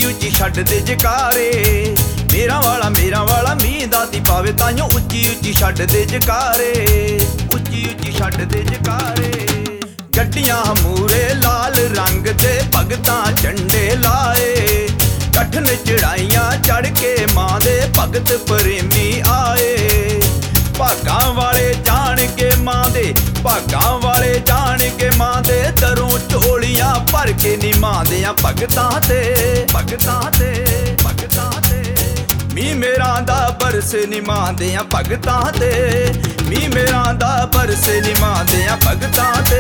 ਉੱਚੀ ਛੱਡਦੇ ਜਕਾਰੇ। ਮੇਰਾ ਵਾਲਾ ਮੀਂਹ ਦਾਤੀ ਪਾਵੇ ਤਾਈਓ ਉੱਚੀ ਉੱਚੀ ਛੱਡਦੇ ਜਕਾਰੇ। ਉੱਚੀ ਉੱਚੀ ਛੱਡਦੇ ਜਕਾਰੇ। ਗੱਡੀਆਂ ਮੂਰੇ ਲਾਲ ਰੰਗ ਦੇ ਭਗਤਾਂ ਝੰਡੇ ਲਾਏ। ਕਠਨ ਚੜਾਈਆਂ ਚੜ ਕੇ ਮਾਂ ਦੇ ਭਗਤ ਪ੍ਰੇਮੀ ਆਏ। ਭਾਗਾਂ ਵਾਲੇ ਜਾਣ ਕੇ ਮਾਂ ਦੇ, ਭਾਗਾਂ ਵਾਲੇ ਜਾਣ ਕੇ ਮਾਂ ਦੇ ਦਰੋਂ ਝੋਲੀਆਂ ਭਰ ਕੇ ਨੀ ਮਾਂ ਦਿਆਂ ਭਗਤਾਂ ਤੇ, ਭਗਤਾਂ ਤੇ, ਭਗਤਾਂ ਤੇ। ਮੀਂਹ ਮੇਰਾਂ ਦਾ ਬਰਸੇ ਨੀ ਮਾਂ ਦਿਆਂ ਭਗਤਾਂ ਤੇ। ਮੀਂਹ ਮੇਰਾਂ ਦਾ ਬਰਸੇ ਨੀ ਮਾਂ ਦਿਆਂ ਭਗਤਾਂ ਤੇ।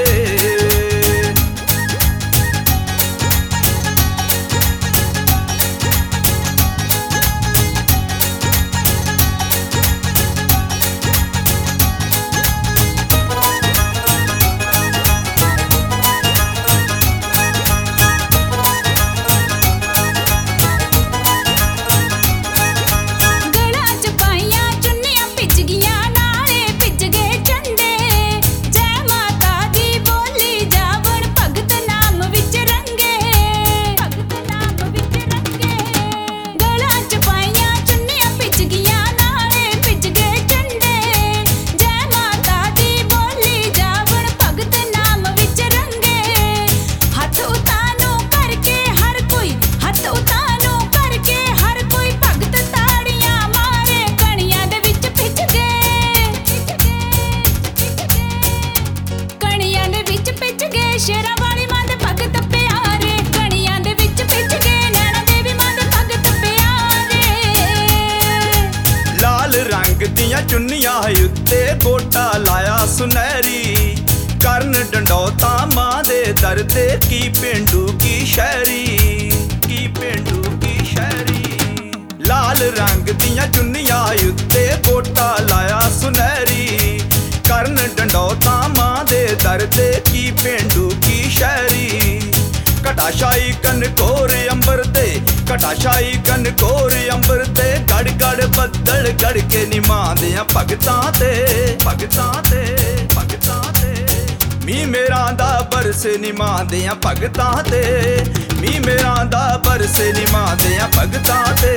ਸ਼ੇਰਾਂ ਵਾਲੀ ਮਾਂ ਦੇ ਭਗਤ ਪਿਆਰੇ, ਕਣੀਆਂ ਦੇ ਵਿੱਚ ਭਿੱਜ ਗਏ ਨੈਣਾ ਦੇਵੀ ਮਾਂ ਦੇ ਭਗਤ ਪਿਆਰੇ। ਲਾਲ ਰੰਗ ਦੀਆਂ ਚੁੰਨੀਆਂ ਉੱਤੇ ਗੋਟਾ ਲਾਇਆ ਸੁਨਹਿਰੀ। ਕਰਨ ਡੰਡੌਤਾ ਮਾਂ ਦੇ ਦਰ ਤੇ ਕੀ ਪੇਂਡੂ ਕੀ ਸ਼ਹਿਰੀ, ਕੀ ਪੇਂਡੂ ਕੀ ਸ਼ਹਿਰੀ। ਲਾਲ ਰੰਗ ਦੀਆਂ ਚੁੰਨੀਆਂ ਉੱਤੇ ਗੋਟਾ ਲਾਇਆ ਸੁਨਹਿਰੀ। ਕਰਨ ਡੰਡੌਤਾ ਮਾਂ ਦੇ ਦਰ ਤੇ ਕੀ ਪੇਂਡੂ ਕੀ ਸ਼ਹਿਰੀ। ਘਟਾਸ਼ਾਹੀ ਕਨਕੋਰ ਅੰਬਰ ਤੇ, ਘਟਾਸ਼ਾਹੀ ਕਨਕੋਰ ਅੰਬਰ ਤੇ ਗੜ ਗੜ ਬੱਦਲ ਗੜ ਕੇ ਨੀ ਮਾਂ ਦਿਆਂ ਭਗਤਾਂ ਤੇ, ਭਗਤਾਂ ਤੇ, ਭਗਤਾਂ ਤੇ। ਮੀਂਹ ਮੇਰਾਂ ਦਾ ਬਰਸੇ ਨੀ ਮਾਂ ਦਿਆਂ ਭਗਤਾਂ ਤੇ। ਮੀਂਹ ਮੇਰਾਂ ਦਾ ਬਰਸੇ ਨੀ ਮਾਂ ਦਿਆਂ ਭਗਤਾਂ ਤੇ।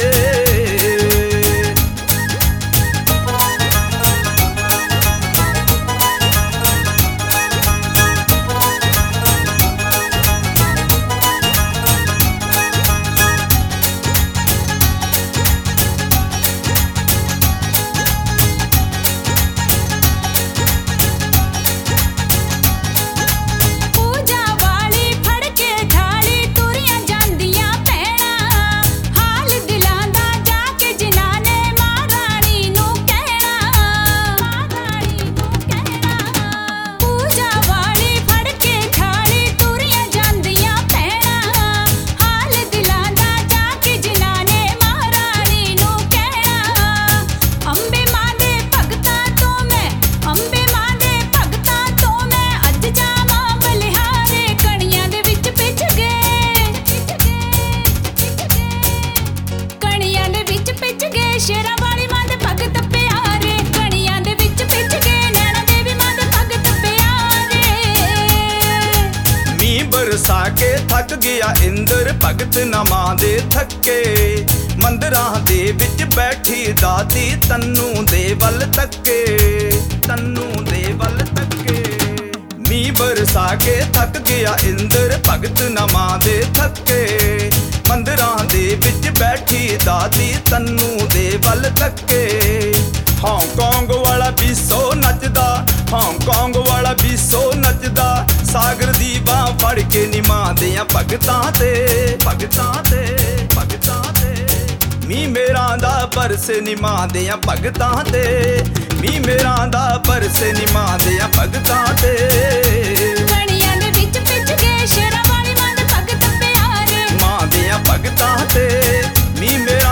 ਸ਼ੇਰਾਂ ਵਾਲੀ ਮਾਂ ਦੇ ਭਗਤ ਪਿਆਰੇ, ਕਣੀਆਂ ਦੇ ਵਿੱਚ ਭਿੱਜ ਗਏ ਨੈਣਾ ਦੇਵੀ ਮਾਂ ਦੇ ਭਗਤ ਪਿਆਰੇ। ਮੀਂਹ ਬਰਸਾ ਕੇ ਥੱਕ ਗਿਆ ਇੰਦਰ ਭਗਤ ਨਾ ਮਾਂ ਦੇ ਥੱਕੇ। ਮੰਦਰਾਂ ਦੇ ਵਿੱਚ ਬੈਠੀ ਦਾਤੀ ਤੰਨੂ ਦੇ ਵੱਲ ਤੱਕੇ, ਤੰਨੂ ਦੇ ਵੱਲ ਤੱਕੇ। ਮੀਂਹ ਬਰਸਾ ਕੇ ਥੱਕ ਗਿਆ ਇੰਦਰ ਭਗਤ ਨਾ ਮਾਂ ਦੇ ਥੱਕੇ। ਮੰਦਰਾਂ ਦੇ ਵਿੱਚ ਬੈਠੀ ਦਾਦੀ ਤੰਨੂ ਦੇ ਵੱਲ ਤੱਕੇ। ਹਾਂਗਕਾਂਗ ਵਾਲਾ ਬੀਸੋ ਨੱਚਦਾ, ਹਾਂਗਕਾਂਗ ਵਾਲਾ ਬੀਸੋ ਨੱਚਦਾ। ਸਾਗਰ ਦੀ ਬਾਂਹ ਫੜ ਕੇ ਨੀ ਮਾਂ ਦਿਆਂ ਭਗਤਾਂ ਤੇ, ਭਗਤਾਂ ਤੇ, ਭਗਤਾਂ ਤੇ। ਮੀਂਹ ਮੇਰਾਂ ਦਾ ਬਰਸੇ ਨੀ ਮਾਂ ਦਿਆਂ ਭਗਤਾਂ ਤੇ। ਮੀਂਹ ਮੇਰਾਂ ਦਾ ਬਰਸੇ ਨੀ ਮਾਂ ਦਿਆਂ ਭਗਤਾਂ ਤੇ। ਕਣੀਆਂ ਦੇ ਵਿੱਚ ਭਿੱਜ ਗਏ ਸ਼ੇਰਾਂ ਵਾਲੀ ਮਾਂ ਦੇ ਭਗਤ ਪਿਆਰੇ, ਮਾਂ ਦਿਆਂ ਭਗਤਾਂ ਤੇ। ਮੀਂਹ